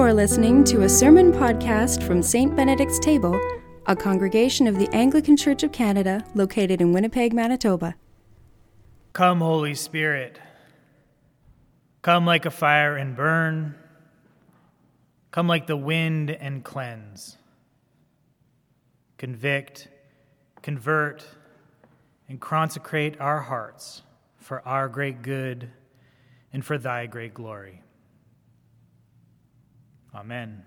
are listening to a sermon podcast from St. Benedict's Table, a congregation of the Anglican Church of Canada located in Winnipeg, Manitoba. Come, Holy Spirit. Come like a fire and burn. Come like the wind and cleanse. Convict, convert, and consecrate our hearts for our great good and for thy great glory. Amen.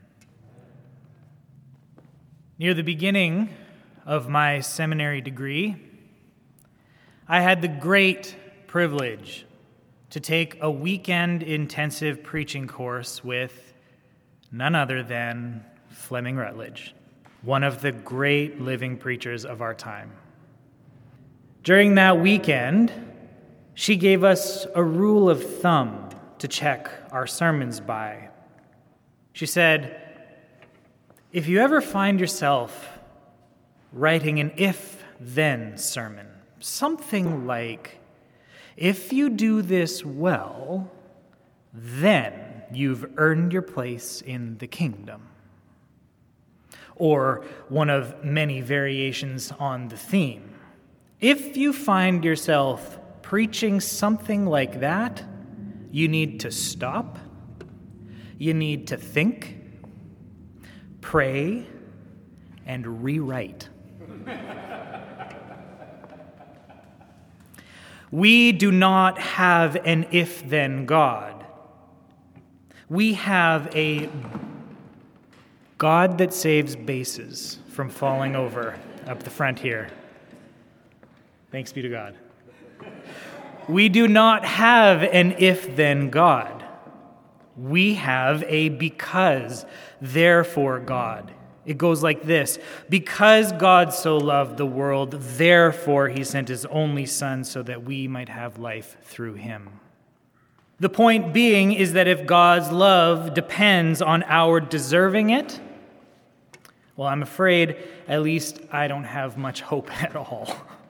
Near the beginning of my seminary degree, I had the great privilege to take a weekend intensive preaching course with none other than Fleming Rutledge, one of the great living preachers of our time. During that weekend, she gave us a rule of thumb to check our sermons by. She said, if you ever find yourself writing an if-then sermon, something like, if you do this well, then you've earned your place in the kingdom. Or one of many variations on the theme. If you find yourself preaching something like that, you need to stop. You need to think, pray, and rewrite. We do not have an if-then God. We have a God that saves bases from falling over up the front here. Thanks be to God. We do not have an if-then God. We have a because, therefore God. It goes like this: because God so loved the world, therefore he sent his only Son so that we might have life through him. The point being is that if God's love depends on our deserving it, well, I'm afraid at least I don't have much hope at all.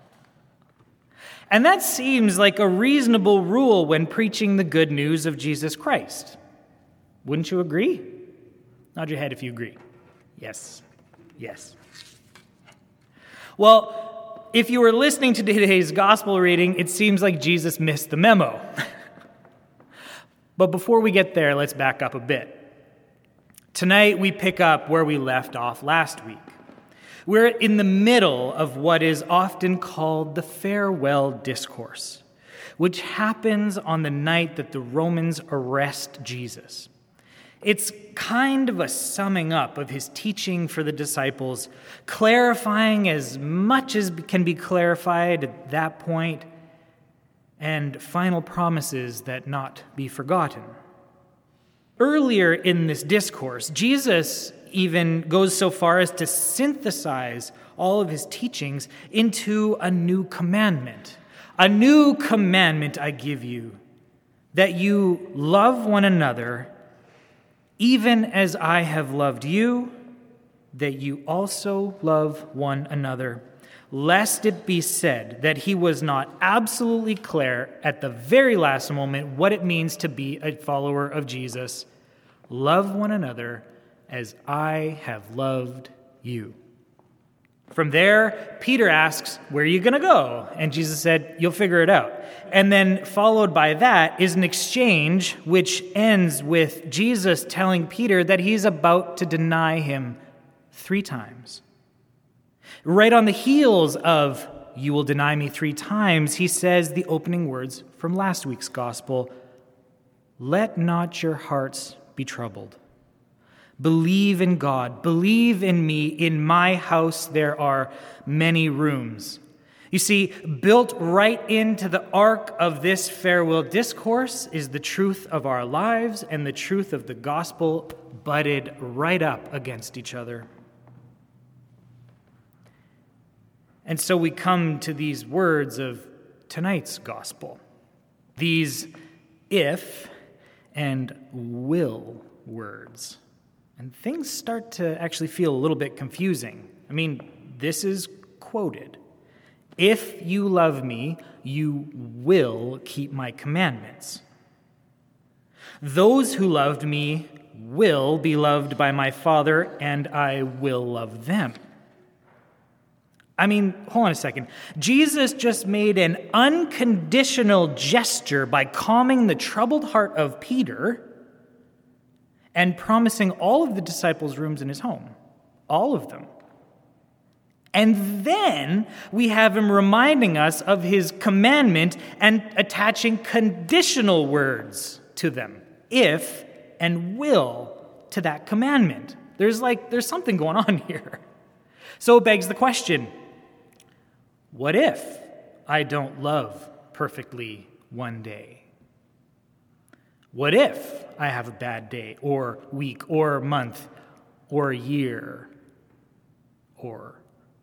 And that seems like a reasonable rule when preaching the good news of Jesus Christ. Wouldn't you agree? Nod your head if you agree. Yes. Yes. Well, if you were listening to today's gospel reading, it seems like Jesus missed the memo. But before we get there, let's back up a bit. Tonight, we pick up where we left off last week. We're in the middle of what is often called the farewell discourse, which happens on the night that the Romans arrest Jesus. It's kind of a summing up of his teaching for the disciples, clarifying as much as can be clarified at that point, and final promises that not be forgotten. Earlier in this discourse, Jesus even goes so far as to synthesize all of his teachings into a new commandment. A new commandment I give you, that you love one another, even as I have loved you, that you also love one another, lest it be said that he was not absolutely clear at the very last moment what it means to be a follower of Jesus. Love one another as I have loved you. From there, Peter asks, where are you going to go? And Jesus said, you'll figure it out. And then followed by that is an exchange which ends with Jesus telling Peter that he's about to deny him 3 times. Right on the heels of, you will deny me 3 times, he says the opening words from last week's gospel, let not your hearts be troubled. Believe in God. Believe in me. In my house there are many rooms. You see, built right into the arc of this farewell discourse is the truth of our lives and the truth of the gospel butted right up against each other. And so we come to these words of tonight's gospel. These if and will words. And things start to actually feel a little bit confusing. I mean, this is quoted. If you love me, you will keep my commandments. Those who loved me will be loved by my Father, and I will love them. I mean, hold on a second. Jesus just made an unconditional gesture by calming the troubled heart of Peter and promising all of the disciples rooms in his home. All of them. And then we have him reminding us of his commandment and attaching conditional words to them. If and will to that commandment. There's something going on here. So it begs the question, what if I don't love perfectly one day? What if I have a bad day, or week, or month, or year, or...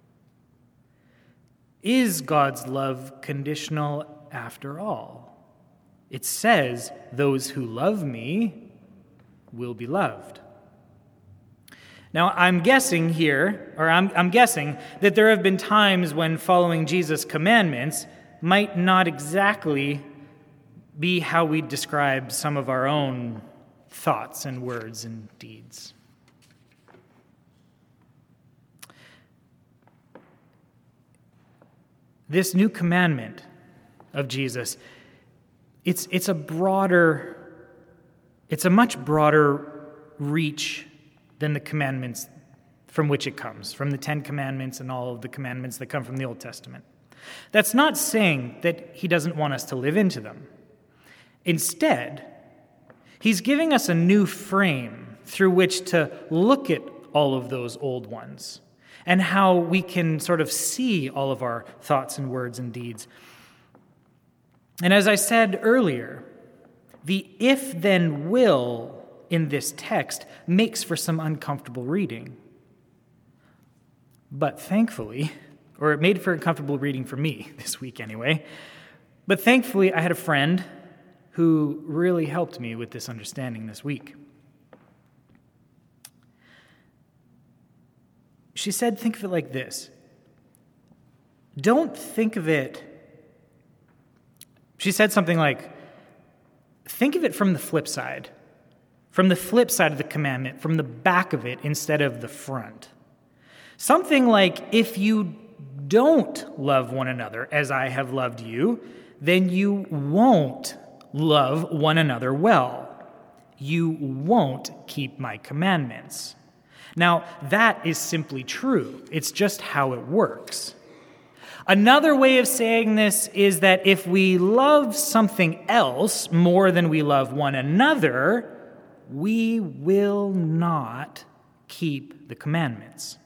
Is God's love conditional after all? It says, those who love me will be loved. Now, I'm guessing that there have been times when following Jesus' commandments might not exactly be how we describe some of our own thoughts and words and deeds. This new commandment of Jesus, it's a much broader reach than the commandments from which it comes, from the 10 Commandments and all of the commandments that come from the Old Testament. That's not saying that he doesn't want us to live into them. Instead, he's giving us a new frame through which to look at all of those old ones and how we can sort of see all of our thoughts and words and deeds. And as I said earlier, the if-then-will in this text makes for some uncomfortable reading. But thankfully, or it made for uncomfortable reading for me this week anyway, but thankfully I had a friend who really helped me with this understanding this week. She said, think of it like this. Don't think of it... She said something like, think of it from the flip side. From the flip side of the commandment, from the back of it instead of the front. Something like, if you don't love one another as I have loved you, then you won't love one another well. You won't keep my commandments. Now, that is simply true. It's just how it works. Another way of saying this is that if we love something else more than we love one another, we will not keep the commandments.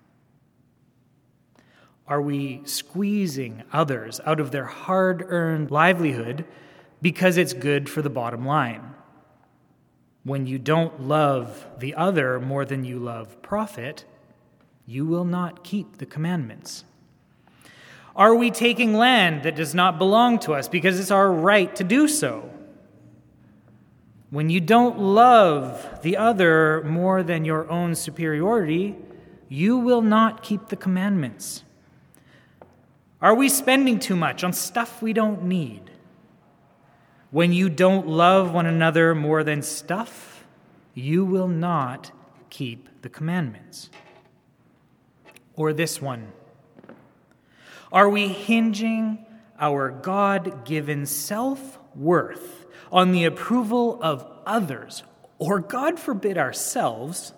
Are we squeezing others out of their hard-earned livelihood because it's good for the bottom line? When you don't love the other more than you love profit, you will not keep the commandments. Are we taking land that does not belong to us because it's our right to do so? When you don't love the other more than your own superiority, you will not keep the commandments. Are we spending too much on stuff we don't need? When you don't love one another more than stuff, you will not keep the commandments. Or this one. Are we hinging our God-given self-worth on the approval of others, or God forbid ourselves?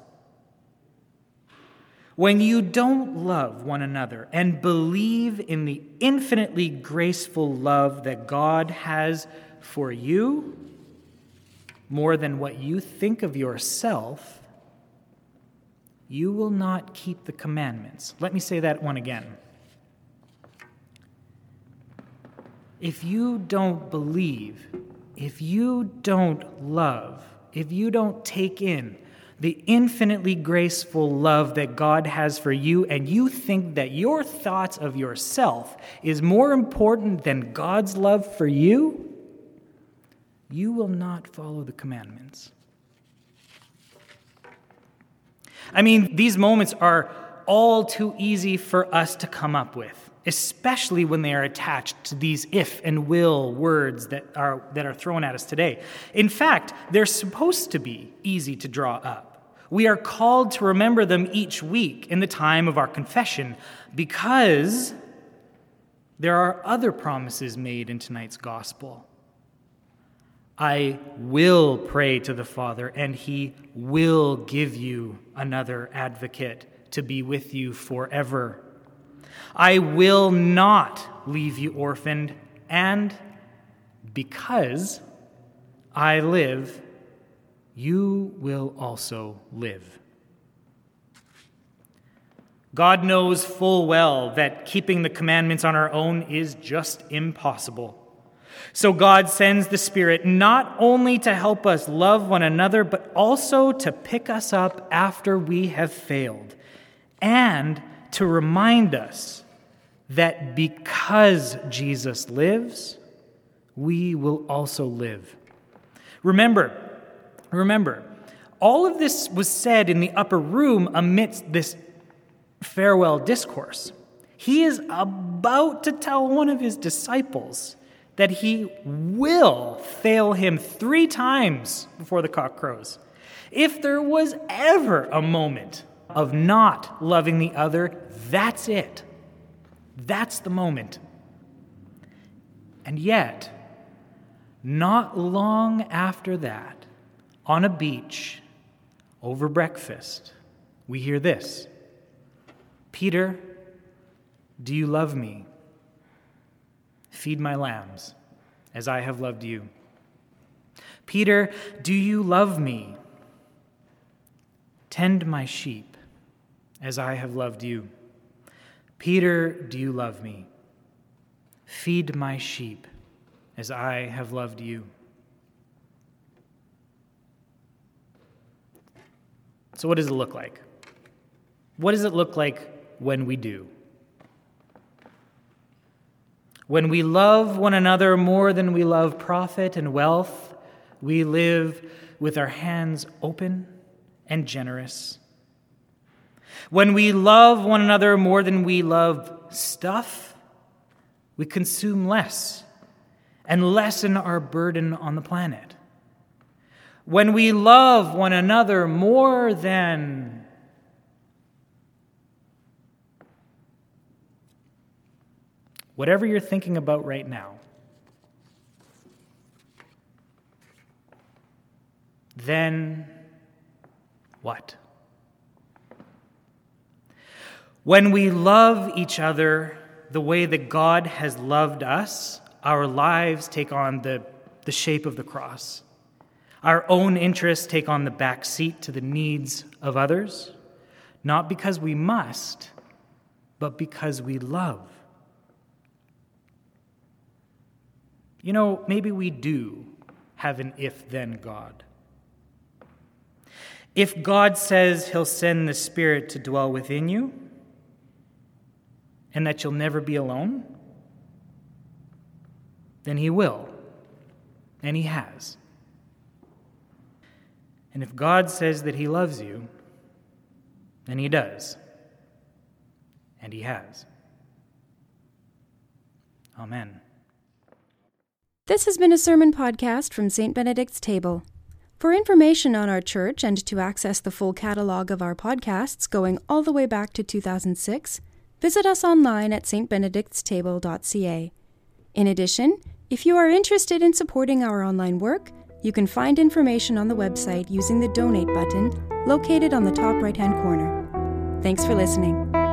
When you don't love one another and believe in the infinitely graceful love that God has for you more than what you think of yourself, you will not keep the commandments. Let me say that one again. If you don't believe, if you don't love, if you don't take in the infinitely graceful love that God has for you, and you think that your thoughts of yourself is more important than God's love for you, you will not follow the commandments. I mean, these moments are all too easy for us to come up with. especially when they are attached to these if and will words that are thrown at us today. In fact, they're supposed to be easy to draw up. We are called to remember them each week in the time of our confession because there are other promises made in tonight's gospel. I will pray to the Father, and he will give you another advocate to be with you forever. I will not leave you orphaned, and because I live, you will also live. God knows full well that keeping the commandments on our own is just impossible. So God sends the Spirit not only to help us love one another, but also to pick us up after we have failed, and to remind us that because Jesus lives, we will also live. Remember, all of this was said in the upper room amidst this farewell discourse. He is about to tell one of his disciples that he will fail him 3 times before the cock crows. If there was ever a moment of not loving the other, that's it. That's the moment. And yet, not long after that, on a beach, over breakfast, we hear this: Peter, do you love me? Feed my lambs, as I have loved you. Peter, do you love me? Tend my sheep, as I have loved you. Peter, do you love me? Feed my sheep, as I have loved you. So what does it look like? What does it look like when we do? When we love one another more than we love profit and wealth, we live with our hands open and generous. When we love one another more than we love stuff, we consume less and lessen our burden on the planet. When we love one another more than whatever you're thinking about right now, then what? When we love each other the way that God has loved us, our lives take on the shape of the cross. Our own interests take on the back seat to the needs of others, not because we must, but because we love. You know, maybe we do have an if-then God. If God says he'll send the Spirit to dwell within you, and that you'll never be alone, then he will, and he has. And if God says that he loves you, then he does, and he has. Amen. This has been a sermon podcast from St. Benedict's Table. For information on our church and to access the full catalog of our podcasts going all the way back to 2006, visit us online at stbenedictstable.ca. In addition, if you are interested in supporting our online work, you can find information on the website using the Donate button located on the top right-hand corner. Thanks for listening.